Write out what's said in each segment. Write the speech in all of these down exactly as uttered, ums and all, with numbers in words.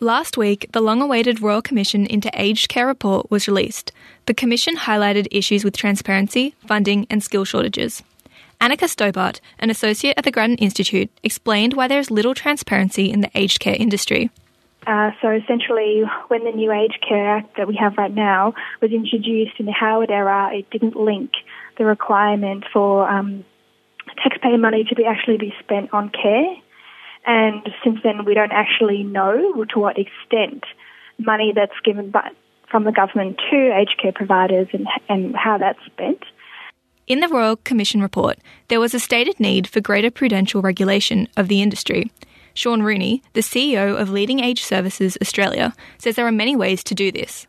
Last week, the long-awaited Royal Commission into Aged Care report was released. The Commission highlighted issues with transparency, funding and skill shortages. Annika Stobart, an associate at the Grattan Institute, explained why there is little transparency in the aged care industry. Uh, so essentially, when the new Aged Care Act that we have right now was introduced in the Howard era, it didn't link the requirement for um, taxpayer money to be actually be spent on care. And since then, we don't actually know to what extent money that's given by, from the government to aged care providers and, and how that's spent. In the Royal Commission report, there was a stated need for greater prudential regulation of the industry. Sean Rooney, the C E O of Leading Age Services Australia, says there are many ways to do this.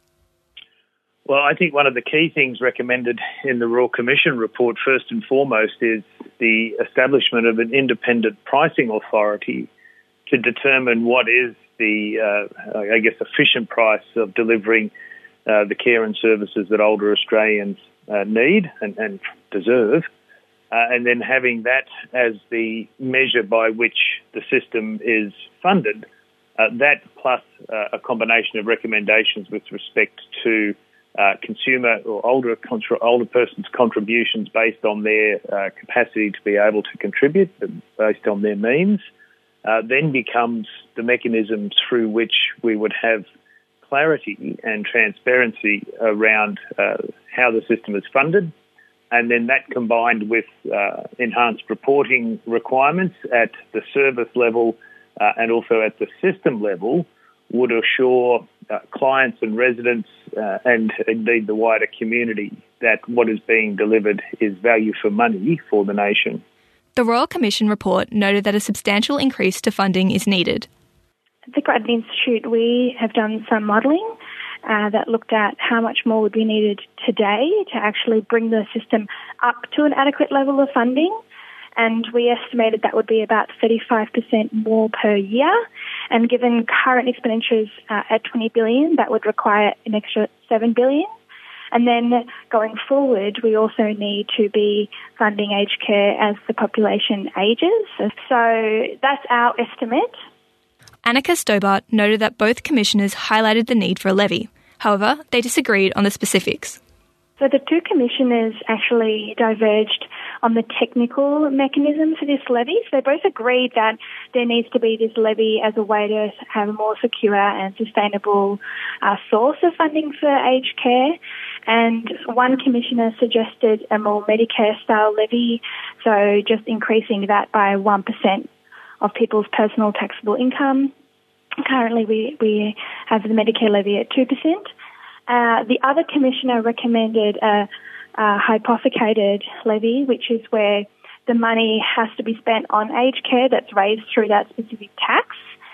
Well, I think one of the key things recommended in the Royal Commission report, first and foremost, is the establishment of an independent pricing authority to determine what is the, uh, I guess, efficient price of delivering uh, the care and services that older Australians uh, need and, and deserve, uh, and then having that as the measure by which the system is funded. Uh, that plus uh, a combination of recommendations with respect to Uh, consumer or older contra- older persons' contributions based on their uh, capacity to be able to contribute, based on their means, uh, then becomes the mechanism through which we would have clarity and transparency around uh, how the system is funded, and then that combined with uh, enhanced reporting requirements at the service level uh, and also at the system level would assure uh, clients and residents uh, and indeed the wider community that what is being delivered is value for money for the nation. The Royal Commission report noted that a substantial increase to funding is needed. At the Grattan Institute, we have done some modelling uh, that looked at how much more would be needed today to actually bring the system up to an adequate level of funding. And we estimated that would be about thirty-five percent more per year. And given current expenditures uh, at twenty billion dollars, that would require an extra seven billion dollars. And then going forward, we also need to be funding aged care as the population ages. So that's our estimate. Annika Stobart noted that both commissioners highlighted the need for a levy. However, they disagreed on the specifics. So the two commissioners actually diverged on the technical mechanism for this levy. So they both agreed that there needs to be this levy as a way to have a more secure and sustainable uh, source of funding for aged care. And one commissioner suggested a more Medicare-style levy, so just increasing that by one percent of people's personal taxable income. Currently, we, we have the Medicare levy at two percent. Uh, the other commissioner recommended a, a hypothecated levy, which is where the money has to be spent on aged care that's raised through that specific tax.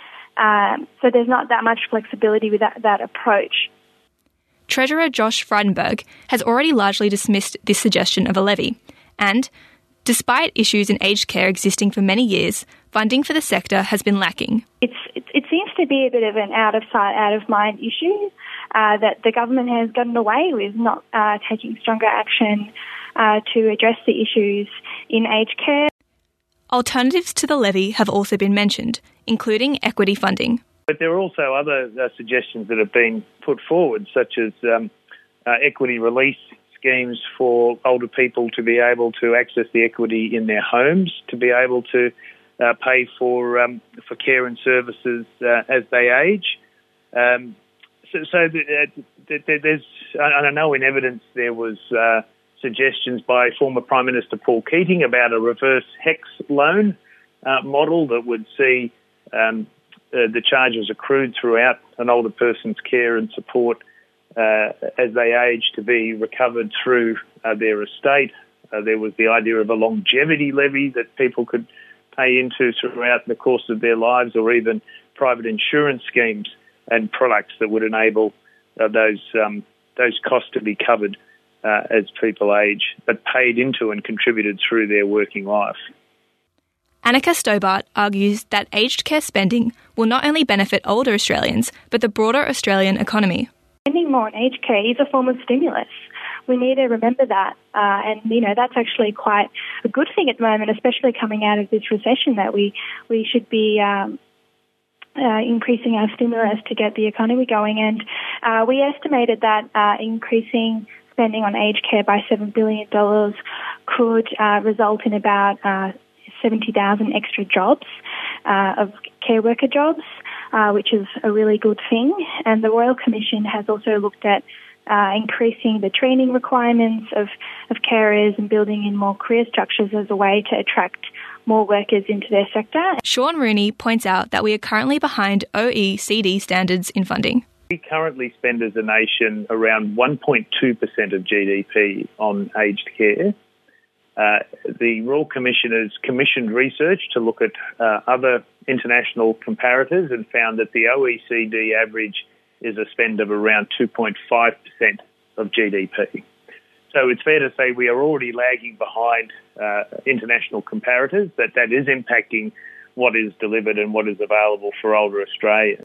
Um, so there's not that much flexibility with that, that approach. Treasurer Josh Frydenberg has already largely dismissed this suggestion of a levy. And, despite issues in aged care existing for many years, funding for the sector has been lacking. It's, it, it seems to be a bit of an out-of-sight, out-of-mind issue uh, that the government has gotten away with not uh, taking stronger action uh, to address the issues in aged care. Alternatives to the levy have also been mentioned, including equity funding. But there are also other uh, suggestions that have been put forward, such as um, uh, equity release schemes for older people to be able to access the equity in their homes, to be able to uh, pay for um, for care and services uh, as they age. Um, so, so uh, there's, I know in evidence there was uh, suggestions by former Prime Minister Paul Keating about a reverse HECS loan uh, model that would see um, uh, the charges accrued throughout an older person's care and support uh, as they age to be recovered through uh, their estate. Uh, there was the idea of a longevity levy that people could pay into throughout the course of their lives, or even private insurance schemes and products that would enable uh, those um, those costs to be covered uh, as people age, but paid into and contributed through their working life. Annika Stobart argues that aged care spending will not only benefit older Australians, but the broader Australian economy. Spending more on aged care is a form of stimulus. We need to remember that, uh, and you know that's actually quite a good thing at the moment, especially coming out of this recession. That we we should be um, uh, increasing our stimulus to get the economy going. And uh, we estimated that uh, increasing spending on aged care by seven billion dollars could uh, result in about uh, seventy thousand extra jobs uh, of care worker jobs, uh, which is a really good thing. And the Royal Commission has also looked at uh, increasing the training requirements of, of carers and building in more career structures as a way to attract more workers into their sector. Sean Rooney points out that we are currently behind O E C D standards in funding. We currently spend as a nation around one point two percent of G D P on aged care. Uh, the Royal Commission has commissioned research to look at uh, other international comparators and found that the O E C D average is a spend of around two point five percent of G D P. So it's fair to say we are already lagging behind uh, international comparators, that that is impacting what is delivered and what is available for older Australians.